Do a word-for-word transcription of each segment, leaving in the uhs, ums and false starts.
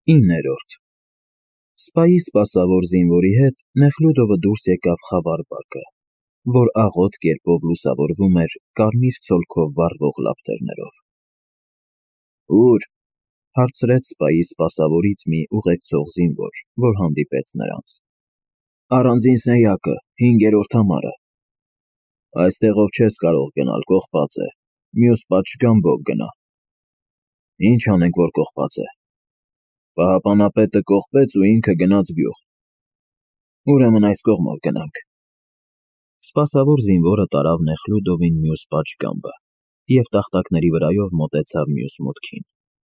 իններորդ Սպայի սպասավոր զինվորի հետ Նեխլյուդովը դուրս եկավ խավար բակը, որ աղոտ կերպով լուսավորվում էր կարմիր ցոլքով վառվող լապտերներով։ Ո՞ւր, հարցրեց սպայի սպասավորից մի ուղեկցող զինվոր, որ հանդիպեց նրանց։ Առանձին սենյակը, հինգերորդ համարը։ Այստեղով չես կարող գնալ, կողպած է, մյուս պատշգամբով գնա։ Ինչ անենք, որ կողպած է։ Պահապանապետը կողպեց ու ինքը գնաց գյուղ։ Ուրեմն այս կողմով գնանք։ Սպասավոր զինվորը տարավ Նեխլյուդովին մյուս պատշգամբը և տախտակների վրայով մոտեցավ մյուս մուտքին։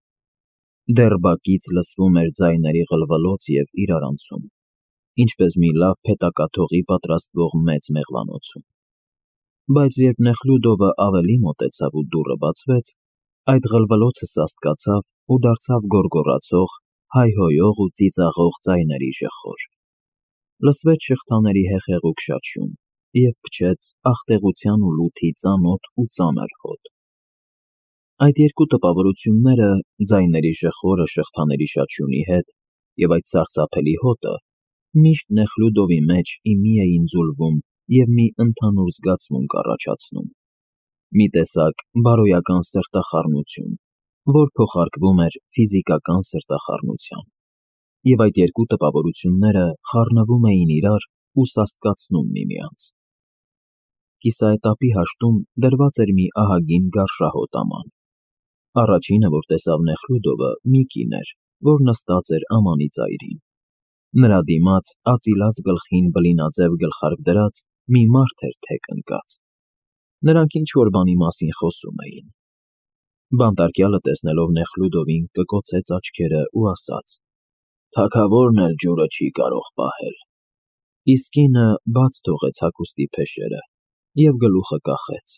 Դեռ բակից լսվում էր ձայների ղլվլոց և իրարանցում, ինչպես մի լավ փետակաթողի պատրաստվող մեծ մեղվանոցում։ Բայց երբ Նեխլյուդովը ավելի մոտեցավ ու դուռը բացվեց, այդ ղլվլոցը սաստկացավ ու դարձավ գոռգոռացող, հայհոյող ու ծիծաղող ձայների ժխոր։ Լսվեց շղթաների հեղեղուկ շաչյուն և փչեց աղտեղության ու լութի ծանոթ ու ծանր հոտ։ Այդ երկու տպավորությունները, ձայների ժխորը շղթաների շաչյունի հետ և այդ սարսափելի հոտը, միշտ Նեխլյուդովի մեջ ի մի էին ձուլվում և մի ընդհանուր զգացմունք առաջացնում, մի տեսակ բարոյական սրտախառնություն, որ փոխարկվում էր ֆիզիկական սրտախառնության, և այդ երկու տպավորությունները խառնվում էին իրար ու սաստկացնում միմյանց։ Կիսաետապի հաշտում դրված էր մի ահագին գարշահոտ աման։ Առաջինը, որ տեսավ Նեխլյուդովը, մի կին էր, որ նստած էր ամանի ծայրին։ Նրա դիմաց ածիլած գլխին բլինաձև գլխարկ դրած մի մարդ էր թեք ընկած։ Նրանք ինչ-որ բանի մասին խոսում էին։ Բանտարկյալը տեսնելով Նեխլյուդովին կկոցեց աչքերը ու ասաց. Թագավորն էլ ջուրը չի կարող պահել։ Իսկ կինը բաց թողեց հագուստի փեշերը և գլուխը կախեց։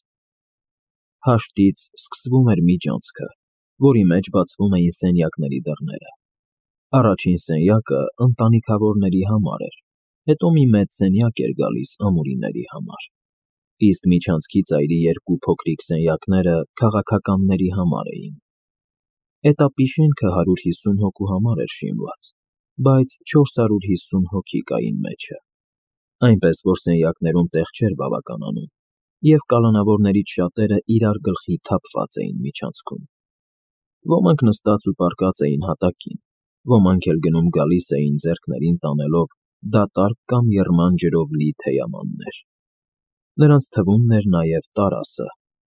Հաշտից սկսվում էր միջանցքը, որի մեջ բացվում էին սենյակների դռները։ Առաջին սենյակը ընտանիքավորների համար էր, հետո մի մեծ սենյակ էր գալիս ամուրիների համար, իսկ միջանցքի ծայրի երկու փոքրիկ սենյակները քաղաքականների համար էին։ Էտապի շենքը հարյուր հիսուն հոգու համար էր շինված, բայց չորս հարյուր հիսուն հոգի կային մեջը, այնպես որ սենյակներում տեղ չէր բավականանում, և կալանավորներից շատերը իրար գլխի թափված էին միջանցքում։ Ոմանք նստած ու պառկած էին հատակին, ոմանք էլ գնում֊գալիս էին ձեռքներին տանելով դատարկ կամ եռման ջրով լի թեյամաններ։ Նրանց թվում էր նաև Տարասը։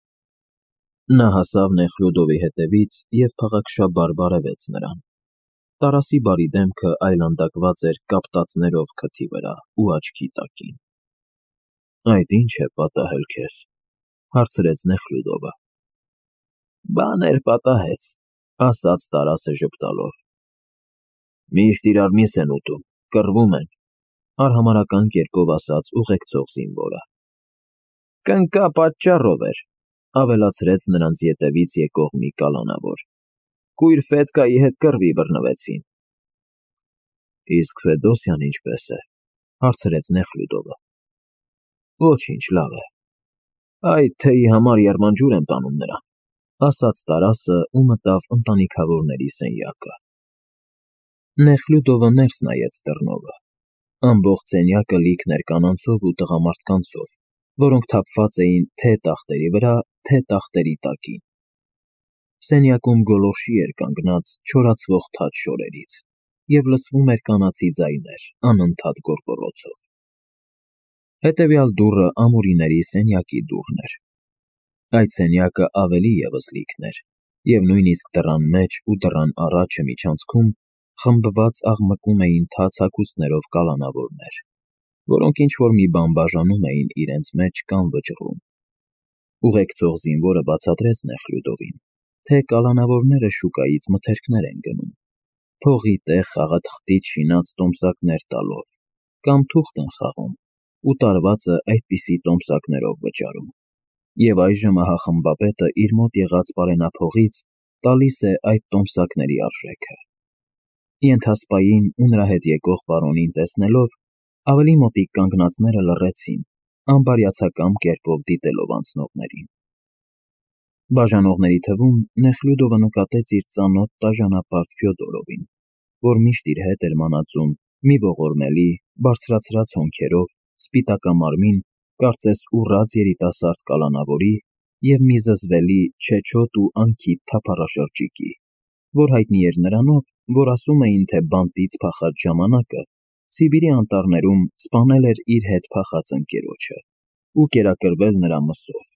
Նա հասավ Նեխլյուդովի հետևից և փաղաքշաբար բարևեց նրան։ Տարասի բարի դեմքը այլանդակված էր կապտածներով քթի վրա ու աչքի տակին։ Այդ ի՞նչ է պատահել քեզ, հարցրեց Նեխլյուդովը։ Բաներ պատահեց, ասաց Տարասը ժպտալով։ Միշտ իրար միս են ուտում, կռվում են, արհամարհական կերպով ասաց ուղեկցող զինվորը։ Կնկա պատճառով էր, ավելացրեց նրանց ետևից եկող մի կալանավոր։ Կույր Ֆետկայի հետ կռվի բռնվեցին։ Իսկ Ֆեդոսյան ինչպե՞ս է, հարցրեց Նեխլյուդովը։ Ոչինչ, լավ է։ Այդ թեյի համար եռման ջուր եմ տանում նրան, ասաց Տարասը ու մտավ ընտանիքավորների սենյակը։ Նեխլյուդովը ներս նայեց դռնովը։ Ամբողջ սենյակը լիքն էր կանանցով ու տղամարդկանցով, որոնք թափված էին թե տախտերի վրա, թե տախտերի տակին։ Սենյակում գոլորշի էր կանգնած չորացվող թաց շորերից, և լսվում էր կանացի ձայներ անընդհատ գոռգոռոցով։ Հետևյալ դուռը ամուրիների սենյակի դուռն էր։ Այդ սենյակը ավելի ևս լիքն էր, և նույնիսկ դռան մեջ ու դռան առաջը միջանցքում խմբված աղմկում էին թաց հագուստներով կալանավորներ, որոնք ինչ-որ մի բան բաժանում էին իրենց մեջ կամ վճռում։ Ուղեկցող զինվորը բացատրեց Նեխլյուդովին, թե կալանավորները շուկայից մթերքներ են գնում, փողի տեղ խաղաթղթից շինած տոմսակներ տալով, կամ թուղթ են խաղում ու տարվածը այդպիսի տոմսակներով վճարում, և այժմ ահա խմբապետը իր մոտ եղած պարենափողից տալիս է այդ տոմսակների արժեքը։ Ենթասպային ու նրա հետ եկող պարոնին տեսնելով, ավելի մոտիկ կանգնածները լռեցին, անբարյացակամ կերպով դիտելով անցնողներին։ Բաժանողների թվում Նեխլյուդովը նկատեց իր ծանոթ տաժանապարտ Ֆյոդորովին, որ միշտ իր հետ էր մանածում, մի ողորմելի, բարձրացրած հոնքերով, սպիտակամարմին, կարծես ուռած երիտասարդ կալանավորի և մի զզվելի, չեչոտ ու անքիթ թափառաշրջիկի, որ հայտնի էր նրանով, որ ասում էին, թե բանտից փախած ժամանակը Սիբիրի անտառներում սպանել էր իր հետ փախած ընկերոջը ու կերակրվել նրա մսով։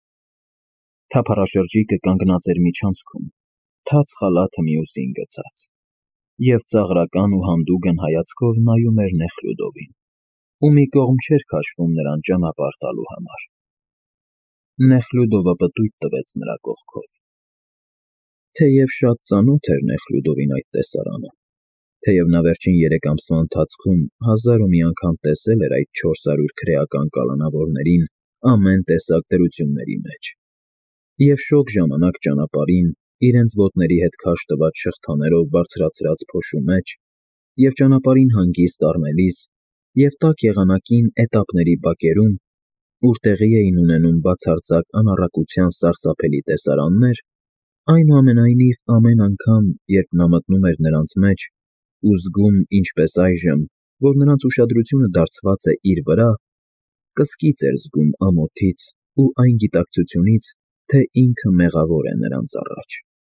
Թափառաշրջիկը կանգնած էր միջանցքում, թաց խալաթը մյուսին գցած, և ծաղրական ու հանդուգն հայացքով նայում էր Նեխլյուդովին, ու մի կողմ չէր քաշվում նրան ճանապարհ տալու համար։ Նեխլյուդովը պտույտ տվեց նրա կողքով։ Թեև շատ ծանոթ էր Նեխլյուդովին այդ տեսարանը, թեև նա վերջին երեք ամսվա ընթացքում հազար ու մի անգամ տեսել էր այդ չորսարյուր քրեական կալանավորներին ամեն տեսակ դրությունների մեջ, և շոգ ժամանակ ճանապարհին, իրենց ոտների հետ քաշ տված շղթաներով բարձրացրած փոշու մեջ, և ճանապարհին հանգիստ առնելիս, և տաք եղանակին էտապների բակերում, ուր տեղի էին ունենում բացարձակ անառակության սարսափելի տեսարաններ, այնուամենայնիվ ամեն անգամ, երբ նա մտնում էր նրանց մեջ ու զգում, ինչպես այժմ, որ նրանց ուշադրությունը դարձված է իր վրա, կսկիծ էր զգում ամոթից ու այն գիտակցությունից, թե ինքը մեղավոր է նրանց առաջ։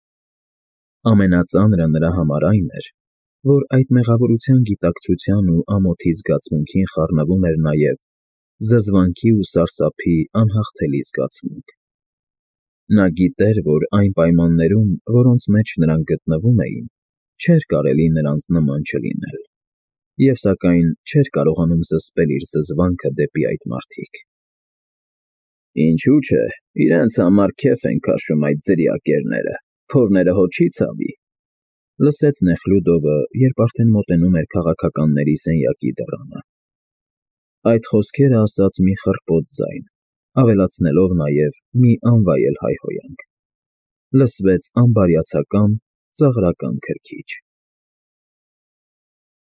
Ամենածանրը նրա համար այն էր, որ այդ մեղավորության գիտակցության ու ամոթի զգացմունքին խառնվում էր նաև զզվանքի ու սարսափի անհաղթելի զգացմունք։ Նա գիտեր, որ այն պայմաններում, որոնց մեջ նրանք գտնվում էին, չէր կարելի նրանց նման չլինել, և սակայն չէր կարողանում զսպել իր զզվանքը դեպի այդ մարդիկ։ «Ինչու՞ չէ, իրենց համար քեֆ են քաշում այդ ձրիակերները, փորները հո չի ցավի», ֊ լսեց Նեխլյուդովը, երբ արդեն մոտենում էր քաղաքականների սենյակի դռանը։ Այդ խոսքերը ասաց մի խռպոտ ձայն, ավելացնելով նաև մի անվայել հայհոյանք։ Լսվեց անբարյացակամ, ծաղրական քրքիջ։